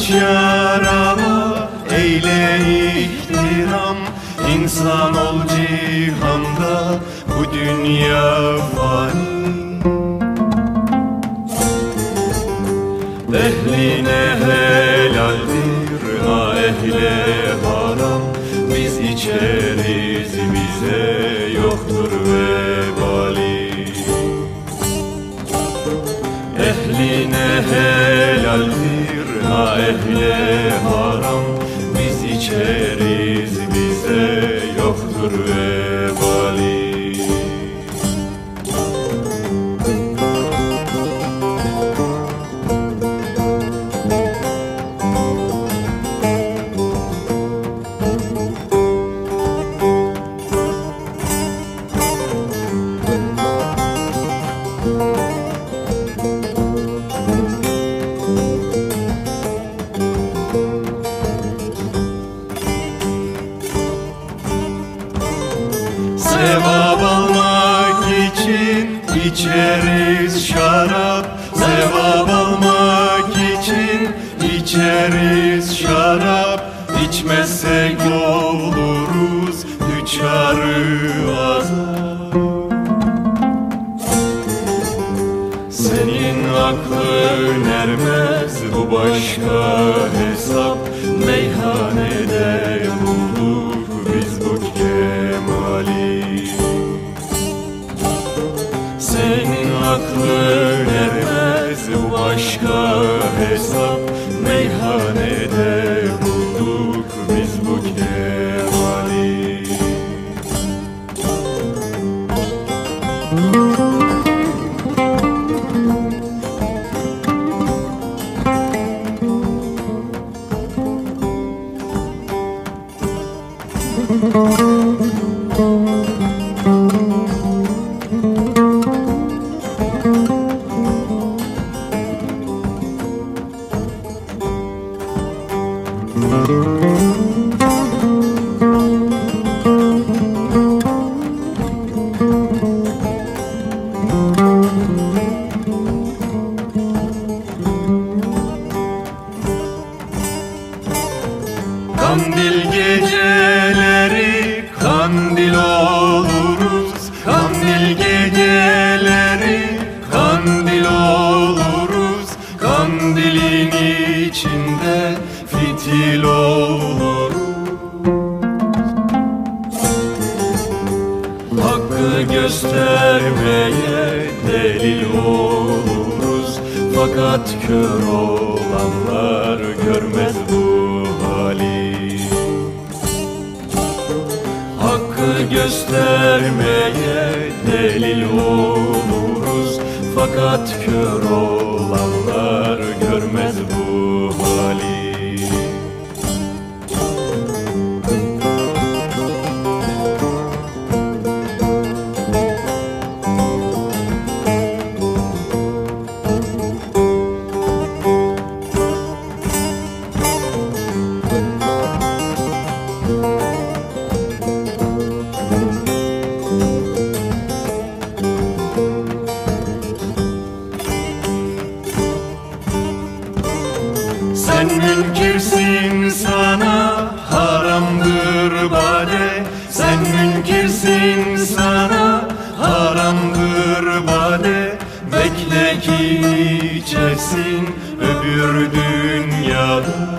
şaraba, eyle ihtiram. İnsan ol cihanda, bu dünya fani. Ehline helaldir, ha ehle haram. Biz içeriz, bize yoktur vebali. Ehline helaldir, ha ehle haram. Biz içeriz, bize yoktur vebali. Sevap almak için içeriz şarap. Sevap almak için içeriz şarap. İçmezsek oluruz düçarı azap. Senin aklın ermez, bu başka hesap. Meyhanede bulduk biz bu kemali. Senin aklın ermez, bu başka hesap. Meyhanede bulduk biz bu kemali. Kandil geceleri kandil oluruz. Kandil geceleri kandil oluruz. Kandilin içinde fitil oluruz. Hakkı göstermeye delil oluruz. Fakat kör olanlar görmez bu hali. Hakkı göstermeye delil oluruz. Fakat kör olanlar görmez bu hali. Sen münkirsin, sana haramdır bade. Sen münkirsin, sana haramdır bade. Bekle ki içesin öbür dünyada.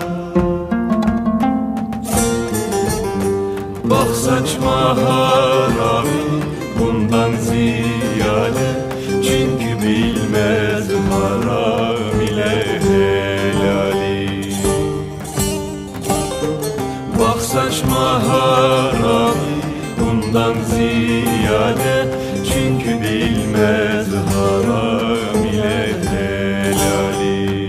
Bak saçma harami bundan ziyade. Çünkü bilmez haram ile helali. Bak saçma harami bundan ziyade. Çünkü bilmez haram ile helali.